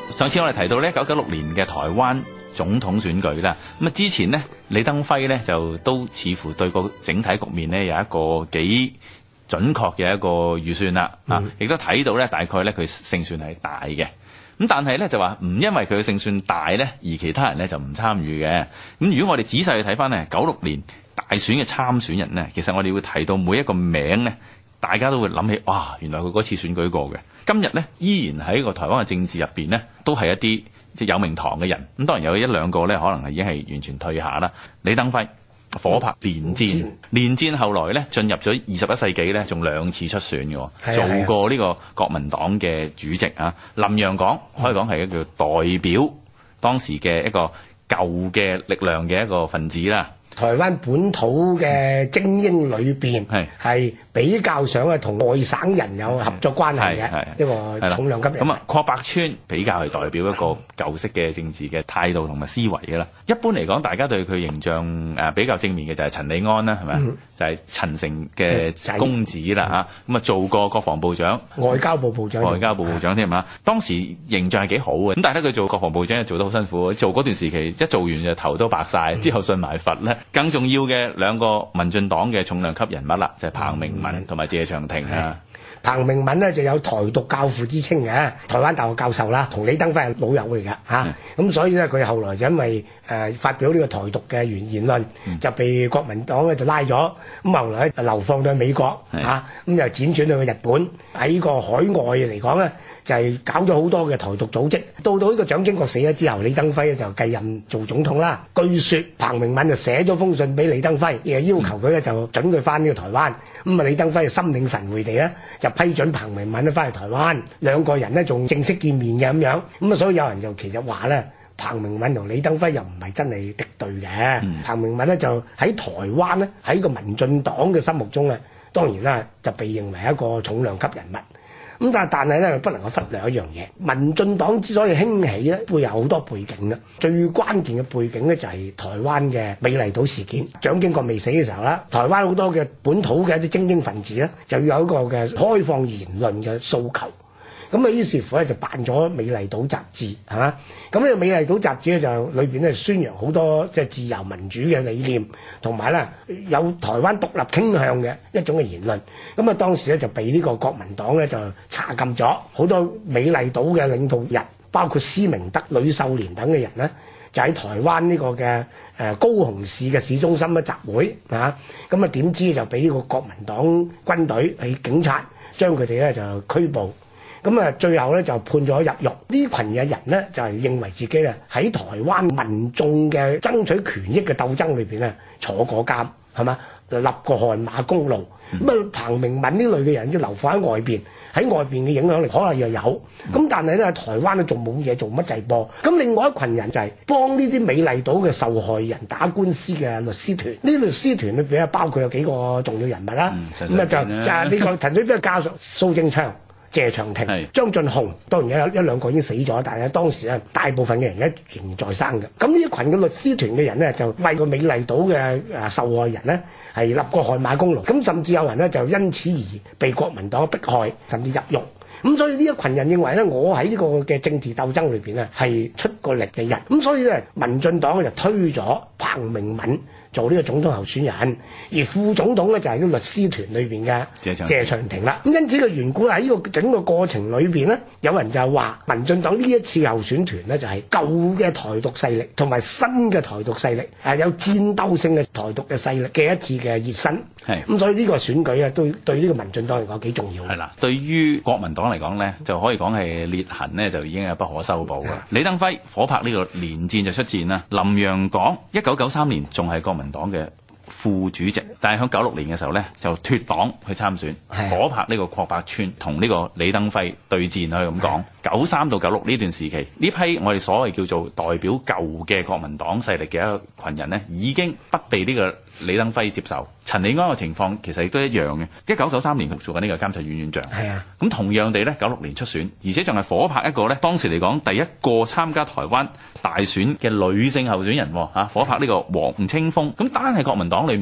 上次我哋提到咧1996年嘅台灣總統選舉啦，咁啊之前呢，李登輝咧就都似乎對個整體局面咧有一個幾準確嘅一個預算啦，亦都睇到咧大概咧佢勝算係大嘅。咁但係咧就話唔因為佢嘅勝算大咧，而其他人咧就唔參與嘅。咁如果我哋仔細去睇翻咧96年大選嘅參選人咧，其實我哋會提到每一個名咧，大家都會諗起，哇！原來佢嗰次選舉過嘅。今日咧依然喺個台灣嘅政治入邊咧，都係一啲即係有名堂嘅人。咁當然有一兩個咧，可能係已經係完全退下啦。李登輝、火拍連戰，連戰後來咧進入咗21世紀咧，仲2次出選嘅，做過呢個國民黨嘅主席啊。林洋港可以講係一個代表當時嘅一個舊嘅力量嘅一個分子啦。 台灣本土嘅精英裏邊係比較上係同外省人有合作關係嘅一個重量級人物。咁啊，郝柏村比較係代表一個舊式嘅政治嘅態度同埋思維嘅啦。一般嚟講，大家對佢形象比較正面嘅就係陳履安啦，係咪？就係陳誠嘅公子啦嚇。咁啊，做過國防部長、外交部部長添啊。當時形象係幾好嘅。咁但係咧，佢做國防部長做得好辛苦，做嗰段時期一做完就頭都白晒，之後信埋佛咧。更重要嘅兩個民進黨嘅重量級人物啦，就係彭明文同埋謝長廷啊。 彭明文呢就有台獨教父之稱嘅，台灣大學教授啦，同李登輝係老友嚟㗎嚇。咁所以咧，佢後來就因為發表呢個台獨嘅言論，就被國民黨咧就拉咗。咁後來流放到美國嚇，咁又輾轉去日本。喺呢個海外嚟講咧，就係搞咗好多嘅台獨組織。到呢個蔣經國死咗之後，李登輝咧就繼任做總統啦。據說彭明文就寫咗封信俾李登輝，亦係要求佢咧就準佢翻呢個台灣。咁啊，李登輝就心領神會地咧就批准彭明文咧翻去台灣，兩個人咧仲正式見面嘅咁樣。咁啊，所以有人就其實話咧，彭明文同李登輝又唔係真係敵對嘅。彭明文咧就喺台灣咧喺個民進黨嘅心目中咧，當然啦就被認為一個重量級人物。咁但係咧，不能夠忽略一樣嘢。民進黨之所以興起咧，會有好多背景啦。最關鍵嘅背景咧，就係台灣嘅美麗島事件。蔣經國未死嘅時候啦，台灣好多嘅本土嘅一啲精英分子咧，就要有一個嘅開放言論嘅訴求。咁啊，於是乎咧就辦咗美麗島雜誌，係嘛？咁呢個美麗島雜誌咧就裏邊咧宣揚好多即係自由民主嘅理念，同埋咧有台灣獨立傾向嘅一種嘅言論。咁啊，當時咧就被呢個國民黨咧就查禁咗好多美麗島嘅領導人，包括施明德、呂秀蓮等嘅人咧，就喺台灣呢個嘅高雄市嘅市中心咧集會啊。咁啊，點知就俾呢個國民黨軍隊係警察將佢哋咧就拘捕。咁啊，最後咧就判咗入獄。呢群嘅人咧就係認為自己咧喺台灣民眾嘅爭取權益嘅鬥爭裏邊咧坐過監，係嘛？立過汗馬功勞。咁啊，彭明文呢類嘅人就流放喺外邊，喺外邊嘅影響力可能又有。咁但係咧，台灣咧仲冇嘢做乜滯噃。咁另外一群人就係幫呢啲美麗島嘅受害人打官司嘅律師團。呢律師團裏邊啊，包括有幾個重要人物啦。咁啊就係呢個陳水扁嘅家屬蘇貞昌、謝長廷、張俊雄，當然有一兩個已經死咗，但係當時大部分嘅人仍然在生嘅。咁呢一群嘅律師團嘅人咧，就為個美麗島嘅受害人咧係立過汗馬功勞。咁甚至有人咧就因此而被國民黨迫害，甚至入獄。咁所以呢一群人認為咧，我喺呢個嘅政治鬥爭裏邊咧係出過力嘅人。咁所以咧，民進黨就推咗彭明文做呢個總統候選人，而副總統咧就係啲律師團裏邊嘅謝長廷啦。咁因此嘅緣故喺呢個整個過程裏邊咧，有人就係話民進黨呢一次候選團咧就係舊嘅台獨勢力同埋新嘅台獨勢力，有戰鬥性嘅台獨嘅勢力嘅一次嘅熱身。咁所以呢個選舉啊，都對呢個民進黨嚟講幾重要。係啦，對於國民黨嚟講咧，就可以講係裂痕咧就已經係不可修補啦。李登輝、火拍呢個連戰就出戰啦。林洋港1993年仲係國民黨嘅副主席，但係喺96年嘅時候咧就脫黨去參選。火拍呢個郝柏村同呢個李登輝對戰，可以咁講。93到96呢段時期，呢批我哋所謂叫做代表舊嘅國民黨勢力嘅一群人呢，已經不被呢個李登輝接受。陳履安嘅情況其實亦都一樣嘅。1993年做緊呢個監察院院長，咁同樣地咧96年出選，而且仲係火拍一個咧當時嚟講第一個參加台灣大選嘅女性候選人喎。火拍呢個黃清風。咁單係國民黨裏面呢，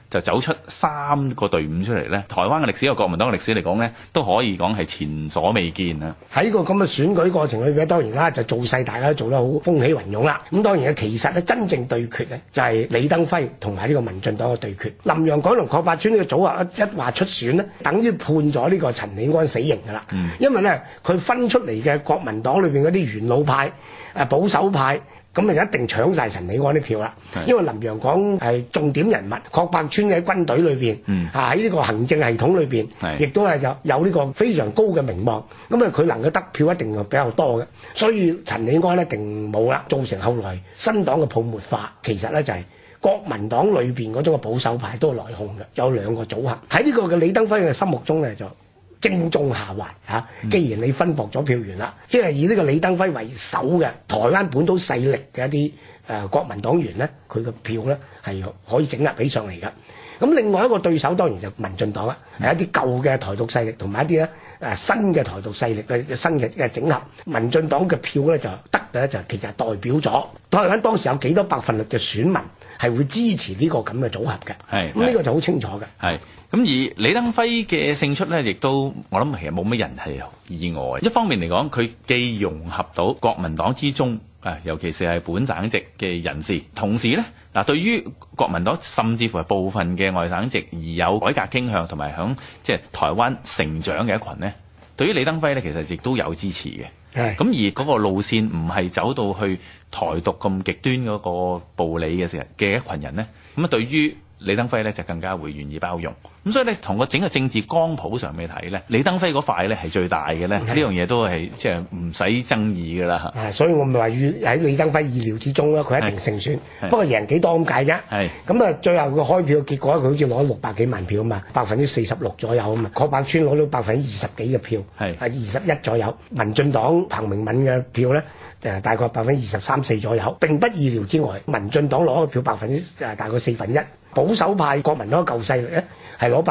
就走出3個隊伍出嚟咧。台灣嘅歷史，國民黨嘅歷史嚟講咧，都可以講係前所未見啊！ 喺個咁嘅選舉過程裏邊，當然啦，就造勢大家都做得好風起雲湧啦。咁當然其實咧真正對決咧就係李登輝同埋呢個民進黨嘅對決。林洋港同郝柏村呢個組合一話出選咧，等於判咗呢個陳履安死刑㗎啦。因為咧佢分出嚟嘅國民黨裏邊嗰啲元老派、保守派。咁啊一定搶晒陳履安啲票啦，因為林洋港係重點人物，郝柏村喺軍隊裏邊，喺呢個行政系統裏邊，亦都係有呢個非常高嘅名望。咁啊佢能夠得票一定係比較多嘅，所以陳履安一定冇啦，造成後來新黨嘅泡沫化。其實咧就係國民黨裏邊嗰種嘅保守派都係內訌嘅，有2個組合喺呢個嘅李登輝嘅心目中咧就正中下懷嚇，既然你分薄咗票源啦，即係以呢個李登輝為首嘅台灣本土勢力嘅一啲國民黨員咧，佢嘅票咧係可以整合起上嚟嘅。咁另外一個對手當然就民進黨啦，係一啲舊嘅台獨勢力同埋一啲咧新嘅台獨勢力嘅新嘅整合。民進黨嘅票咧就得嘅咧就其實係代表咗台灣當時有幾多百分率嘅選民係會支持呢個咁嘅組合嘅。係咁呢個就好清楚嘅。係。 咁而李登輝嘅勝出咧，亦都我諗其實冇乜人係意外。一方面嚟講，佢既融合到國民黨之中尤其是係本省籍嘅人士，同時咧對於國民黨甚至乎係部分嘅外省籍而有改革傾向同埋響即係台灣成長嘅一群咧，對於李登輝咧其實亦都有支持嘅。咁而嗰個路線唔係走到去台獨咁極端嗰個暴理嘅時候嘅一群人咧，咁對於李登輝咧就更加會願意包容。咁所以咧，從個整個政治光譜上面睇咧，李登輝嗰塊咧係最大嘅咧。呢樣嘢都係即係唔使爭議㗎啦。所以我咪話喺李登輝意料之中啦，佢一定勝選。不過贏幾多咁解啫。咁啊，最後個開票結果，佢好似攞600幾萬票啊嘛，46%左右啊嘛。郝柏村攞到20%幾嘅票，係21左右。民進黨彭明敏嘅票咧，大概23%、4%左右。並不意料之外，民進黨攞嘅票大概1/4。保守派國民黨舊勢力咧係攞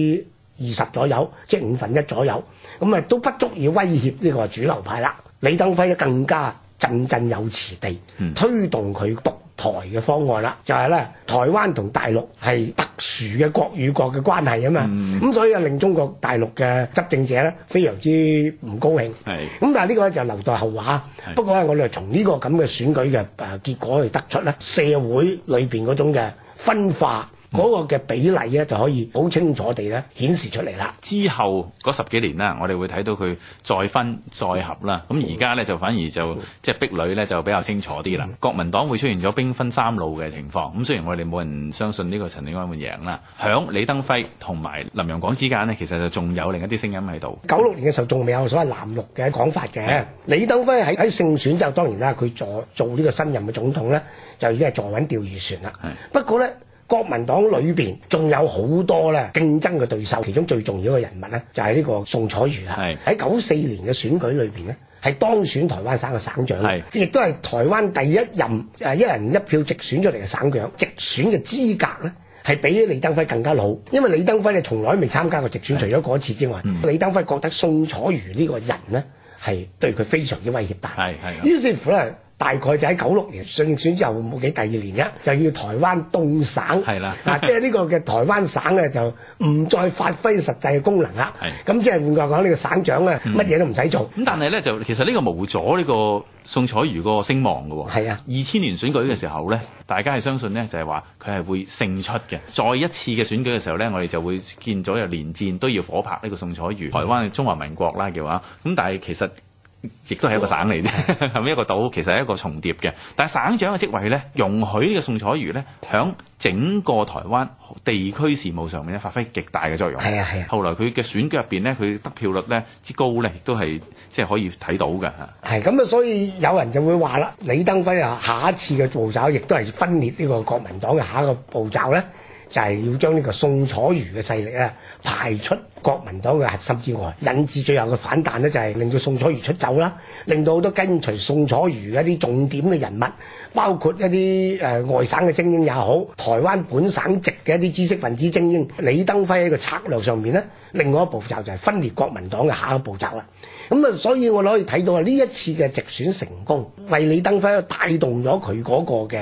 20%左右，即係1/5左右，咁都不足以威脅呢個主流派啦。李登輝更加振振有詞地推動佢獨台嘅方案啦，就係咧台灣同大陸係特殊嘅國與國嘅關係啊嘛，咁所以令中國大陸嘅執政者咧非常之唔高興。咁但係呢個就留待後話。不過咧，我哋從呢個咁嘅選舉嘅結果去得出咧，社會裏邊嗰種嘅分化嗰個嘅比例咧就可以好清楚地咧顯示出嚟啦。之後嗰10幾年啦，我哋會睇到佢再分再合啦。咁而家咧就反而就即係壁壘咧就比較清楚啲啦。國民黨會出現咗兵分3路嘅情況。咁雖然我哋冇人相信呢個陳履安會贏啦，響李登輝同埋林洋港之間呢，其實就仲有另一啲聲音喺度。96年嘅時候仲未有所謂藍綠嘅講法嘅。李登輝喺勝選之後，當然啦，佢做呢個新任嘅總統咧，就已經係坐穩釣魚船啦。不過咧，國民黨裏邊仲有好多咧競爭嘅對手，其中最重要嘅人物咧就係呢個宋楚瑜啦。喺94年嘅選舉裏邊咧，係當選台灣省嘅省長，亦都係台灣第一任一人一票直選出嚟嘅省長。直選嘅資格咧係比李登輝更加老，因為李登輝從來未參加過直選，除咗嗰次之外，李登輝覺得宋楚瑜呢個人咧係對佢非常之威脅大。於是乎咧，大概就喺96年勝選之後冇幾第2年就要台灣東省，即係呢個嘅台灣省咧就唔再發揮實際嘅功能啦。咁即係換句話講，呢個省長咧乜嘢都唔使做。咁但係咧就其實呢個無阻呢個宋楚瑜個聲望嘅喎。2000年選舉嘅時候咧，大家係相信咧就係話佢係會勝出嘅。再一次嘅選舉嘅時候咧，我哋就會見咗有連戰都要火拍呢個宋楚瑜。台灣嘅中華民國啦嘅話，咁但係其實亦都係一個省嚟啫，係咪一個島？其實係一個重疊嘅。但係省長嘅職位咧，容許呢個宋楚瑜咧，響整個台灣地區事務上面咧，發揮極大嘅作用。後來佢嘅選舉入邊咧，佢得票率咧之高咧，亦都係即係可以睇到嘅。咁啊，所以有人就會話啦，李登輝下一次嘅步驟，亦都係分裂呢個國民黨嘅下一個步驟咧，就係要將呢個宋楚瑜嘅勢力咧排出國民黨嘅核心之外，引致最後嘅反彈咧就係令到宋楚瑜出走啦，令到好多跟隨宋楚瑜嘅一啲重點嘅人物，包括一啲外省嘅精英也好，台灣本省籍嘅一啲知識分子精英，李登輝喺個策略上面咧，另外一個步驟就係分裂國民黨嘅下一個步驟啦。咁啊，所以我哋可以睇到呢一次嘅直選成功，為李登輝帶動咗佢嗰個嘅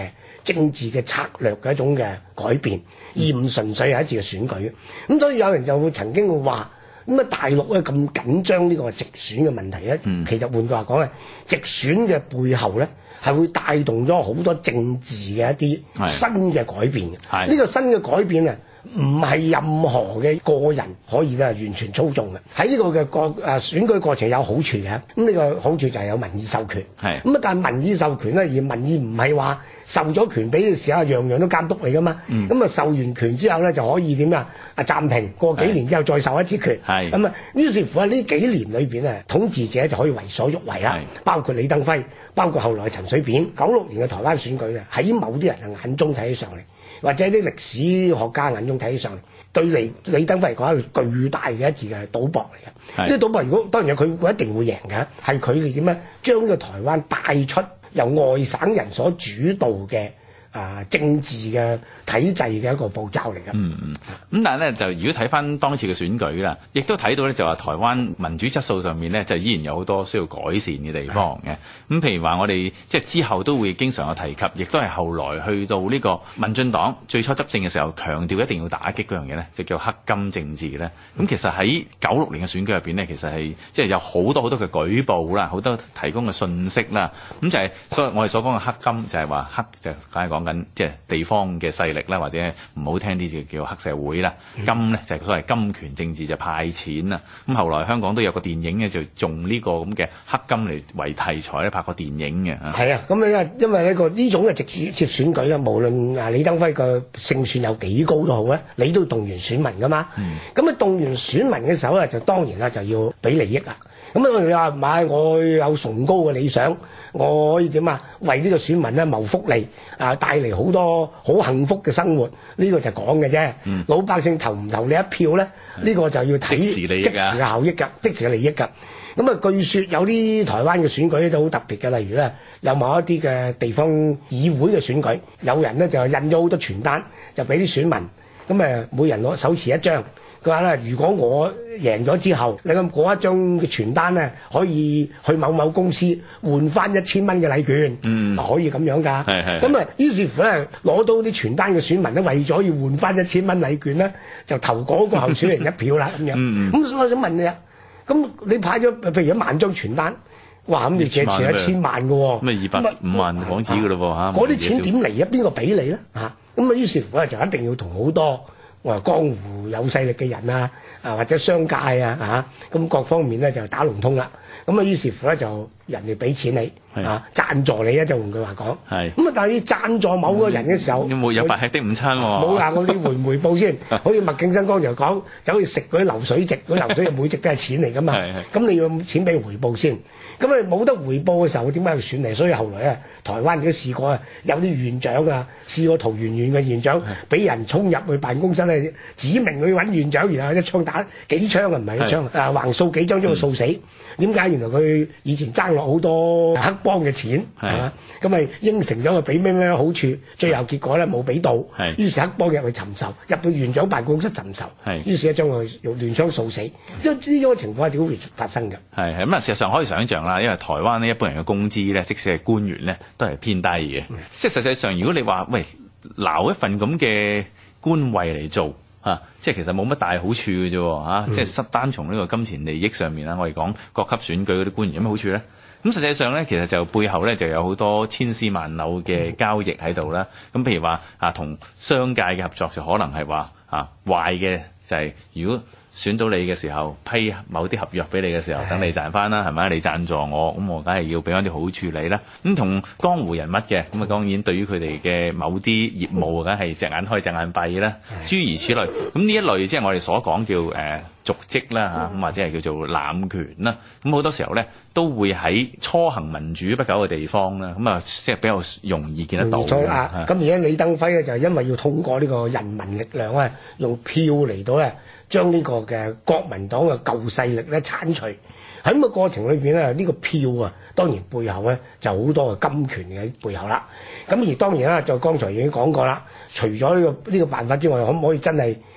政治嘅策略嘅一種嘅改變，而唔純粹係一次嘅選舉。咁所以有人就會曾經會話，咁啊大陸咧咁緊張呢個直選嘅問題咧，其實換句話講咧，直選嘅背後咧係會帶動咗好多政治嘅一啲新嘅改變嘅。呢個新嘅改變啊，唔係任何嘅個人可以咧完全操縱嘅。喺呢個嘅選舉過程有好處嘅，咁呢個好處就係有民意授權。咁啊，但係民意授權咧，而民意唔係話授咗權俾你時候樣樣都監督你噶嘛。咁啊授完權之後咧就可以點啊？暫停，過幾年之後再授一次權。咁啊，於是乎喺呢幾年裏邊啊，統治者就可以為所欲為啦。包括李登輝，包括後來陳水扁。96年嘅台灣選舉咧，喺某啲人嘅眼中睇起上嚟，或者啲歷史學家眼中睇起上嚟，對李登輝嚟講係一個巨大嘅一次嘅賭博嚟嘅。呢個賭博如果當然佢一定會贏嘅，係佢哋點咧將呢個台灣帶出由外省人所主導嘅政治嘅體制嘅一個步驟嚟嘅。 咁但係咧就如果睇翻當次嘅選舉啦，亦都睇到咧就話台灣民主質素上面咧就依然有好多需要改善嘅地方嘅。咁譬如話我哋即係之後都會經常有提及，亦都係後來去到呢個民進黨最初執政嘅時候強調一定要打擊嗰樣嘢咧，就叫黑金政治咧。咁其實喺96年嘅選舉入邊咧，其實係即係有好多嘅舉報啦，好多提供嘅信息啦。咁就係所以我哋所講嘅黑金就係話黑就梗係講緊即係地方嘅勢力啦，或者唔好聽啲就叫黑社會啦。金咧就係所謂金權政治，就派錢啦。咁後來香港都有個電影咧，就用呢個咁嘅黑金嚟為題材咧拍個電影嘅。 係啊，咁因為呢種嘅直接選舉啊，無論李登輝嘅勝算有幾高都好咧，你都要動員選民噶嘛。咁啊動員選民嘅時候咧，就當然啦就要俾利益啦。咁啊你話唔係我有崇高嘅理想，我可以點啊？為呢個選民咧謀福利帶嚟好多好幸福嘅生活，呢個就講嘅啫。老百姓投唔投你一票咧？呢個就要睇即時嘅效益㗎，即時嘅利益㗎。咁啊，據說有啲台灣嘅選舉都好特別嘅，例如咧有某一啲嘅地方議會嘅選舉，有人咧就印咗好多傳單，就俾啲選民，咁每人攞手持一張。佢話咧，如果我贏咗之後，你咁嗰一張嘅傳單咧，可以去某某公司換翻1000蚊嘅禮券，可以咁樣㗎。咁啊，於是乎咧，攞到啲傳單嘅選民咧，為咗要換翻1000蚊禮券咧，就投嗰個候選人一票啦咁樣。咁所以我想問你啊，咁你派咗譬如1萬張傳單，哇！咁你借錢1000萬㗎喎， 咁205萬港紙㗎咯喎嚇。 嗰啲錢點嚟啊？邊個俾你咧嚇？咁啊，於是乎咧就一定要同好多我話江湖有勢力嘅人或者商界咁各方面咧就打龍通啦。咁啊，於是乎咧就人哋俾錢你贊助你啊，就換句話講。咁啊，但係要贊助某個人嘅時候， 有白吃的午餐喎。 冇話我哋回唔回報先。好似麥景生剛才講，走去食嗰啲流水席，嗰啲流水席每席都係錢嚟噶嘛。咁你要錢俾回報先。咁啊冇得回報嘅時候，點解要選嚟？所以後來啊，台灣都試過有啲縣長試過桃園縣嘅縣長俾人衝入去辦公室咧，指明去揾縣長，然後一槍打幾槍唔係一槍橫掃幾槍將佢掃死。點解？原來佢以前爭落好多黑幫嘅錢係嘛，咁咪應承咗佢俾咩好處，最後結果咧冇俾到，於是黑幫入去尋仇，入到縣長辦公室尋仇，於是將佢用亂槍掃死。即係呢種情況係點會發生嘅？係咁啊！事實上可以想象啦，因為台灣呢一般人嘅工資咧，即使係官員咧，都係偏低嘅。即係實際上，如果你話喂撈一份咁嘅官位嚟做即係其實冇乜大好處嘅啫即係單從呢個金錢利益上面啦，我哋講各級選舉嗰啲官員有咩好處咧？咁實際上咧，其實就背後咧就有好多千絲萬縷嘅交易喺度啦。咁譬如話同商界嘅合作就可能係話壞嘅就係如果選到你嘅時候批某啲合約俾你嘅時候，等你賺翻啦，係咪？你贊助我，咁我梗係要俾翻啲好處理啦。咁同江湖人物嘅，咁啊當然對於佢哋嘅某啲業務，梗係隻眼開隻眼閉啦，諸如此類。咁呢一類即係我哋所講叫瀆職啦咁或者係叫做濫權啦。咁好多時候咧都會喺初行民主不久嘅地方啦，咁即係比較容易見得到。 咁而家李登輝咧就係因為要通過呢個人民力量用票嚟到將呢個嘅國民黨嘅舊勢力咧剷除。喺咁個過程裏邊咧，呢個票當然背後咧就好多嘅金權嘅背後啦。咁而當然啦，就剛才已經講過啦，除咗呢個辦法之外，可唔可以真係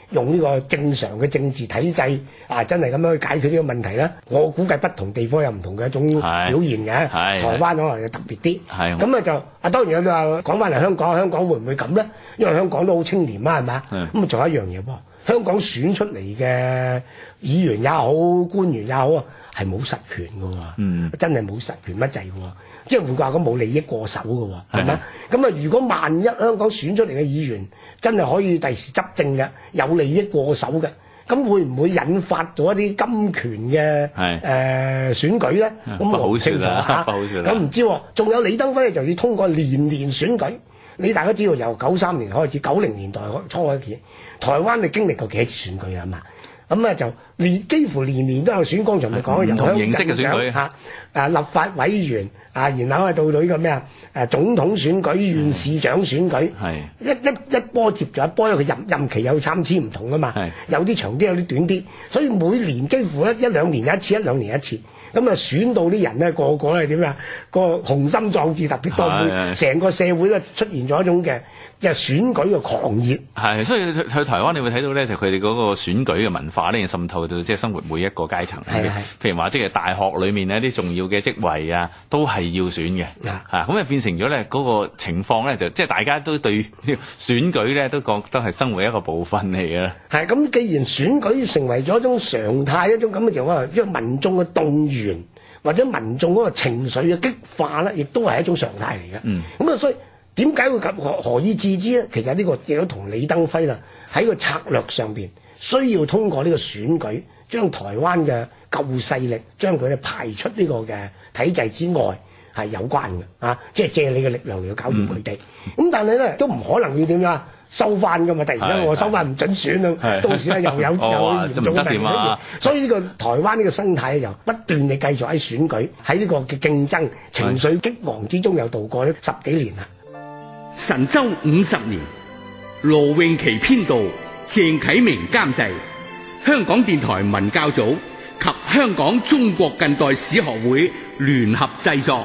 用呢個正常嘅政治體制真係咁樣去解決呢個問題咧，我估計不同地方有唔同嘅一種表現嘅。台灣可能就特別啲。咁就當然你話講翻嚟香港會唔會咁咧？因為香港都好清廉啊，係嘛？咁仲有一樣嘢喎，香港選出嚟嘅議員也好，官員也好係冇實權㗎喎，真係冇實權乜滯喎。即係換句話講，冇利益過手㗎喎，係咪？咁如果萬一香港選出嚟嘅議員真係可以第時執政嘅，有利益過手嘅，咁會唔會引發到一啲金權嘅選舉咧？咁我唔清楚嚇。咁唔知喎，仲有李登輝就要通過年年選舉。你大家知道由93年開始，90年代初開始，台灣你經歷過幾多次選舉啊嘛？咁就幾乎年年都有選，剛才咪講唔同形式嘅選舉立法委員然後到呢個咩總統選舉、縣市長選舉，一波接住一波，因為佢任期有參差唔同啊嘛，有啲長啲，有啲短啲，所以每年幾乎一兩年一次，一兩年一次。咁選到啲人咧，個個係點啊？個雄心壯志特別多，成個社會咧出現咗一種嘅即係選舉嘅狂熱。 所以去台灣你會睇到咧，就佢哋嗰個選舉嘅文化咧，滲透到即係生活每一個階層。譬如話，即係大學裏面呢啲重要嘅職位都係要選嘅。咁就變成咗咧嗰個情況咧，就即係大家都對選舉咧都覺得係生活一個部分嚟嘅。 咁，既然選舉成為咗一種常態，一種咁嘅情況，即係民眾嘅動員或者民眾嗰個情緒嘅激化咧，亦都係一種常態嚟嘅。咁所以點解會咁何以致之咧？其實呢個亦都同李登輝啦喺個策略上邊需要通過呢個選舉，將台灣嘅舊勢力將佢哋排出呢個嘅體制之外係有關嘅。即係借你嘅力量嚟到搞掂佢哋。咁但係咧都唔可能要點樣收翻㗎嘛？突然間我收翻唔準選啊，到時咧又有嚴重嘅問題。所以呢個台灣呢個生態就不斷地繼續喺選舉喺呢個嘅競爭情緒激昂之中又度過咗10幾年啦。 神州50年，羅永琪編導，鄭啟明監製，香港電台文教組及香港中國近代史學會聯合製作。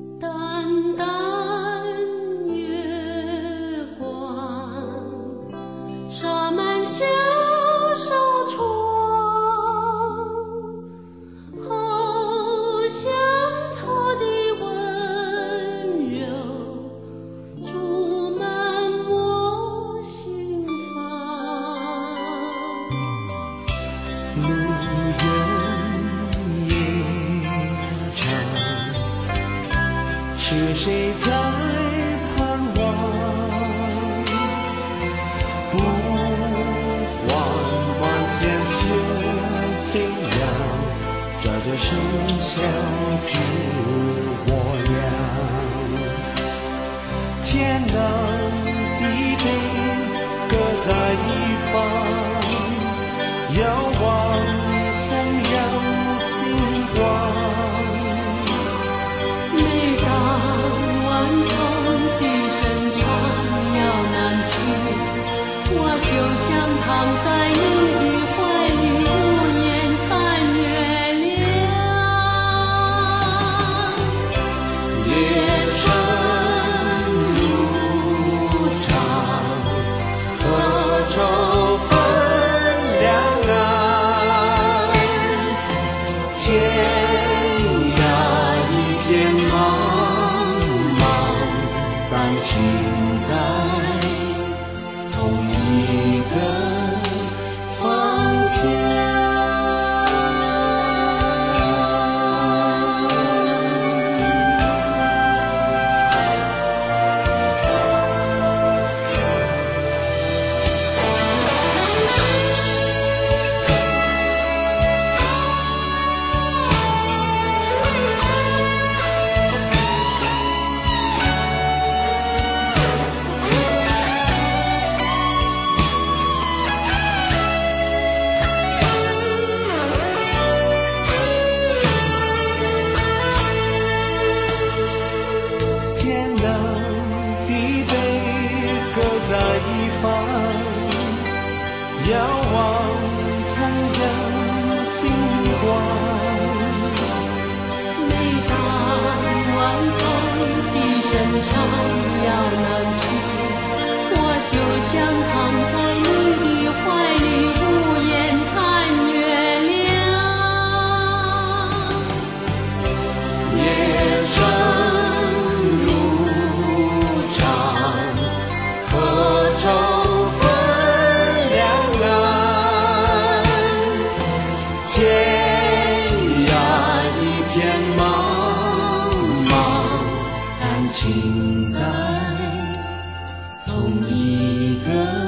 是谁在盼望？不管满天雪飞扬，这就剩下只我俩。天南地北各在一方，遥望同样星光。 躺在你的怀里，无言看月亮。夜深路长，何愁分两岸？天涯一片茫茫，但情在同一个方向。遥望同样星光，每当晚风低声唱遥南去，我就想躺在你的怀里。 情在同一个